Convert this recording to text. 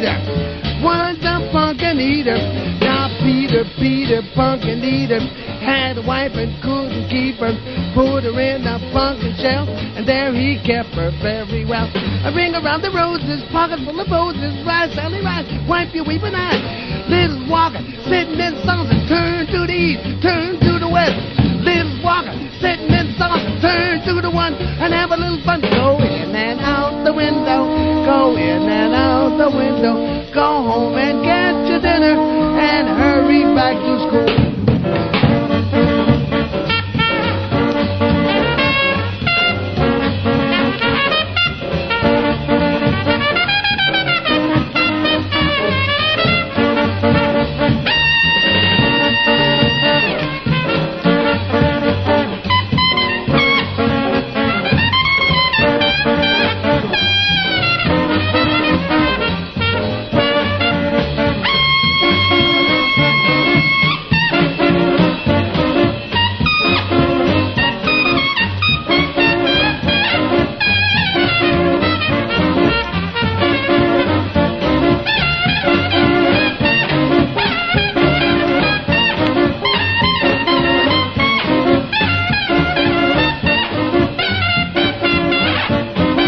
Peter was a punkin' eater. Now Peter punkin' eater had a wife and couldn't keep her. Put her in a punkin' shell, and there he kept her very well. A ring around the roses, pocket full of roses, rise, Sally, rise, wipe your weeping eyes. Little Walker sitting in Saunson, turn to the east, turn to the west. Little Walker sitting in Saunson, turn to the one, and have a little fun. Go in and out the window, go in and out the window. Go home and get your dinner and hurry back to school.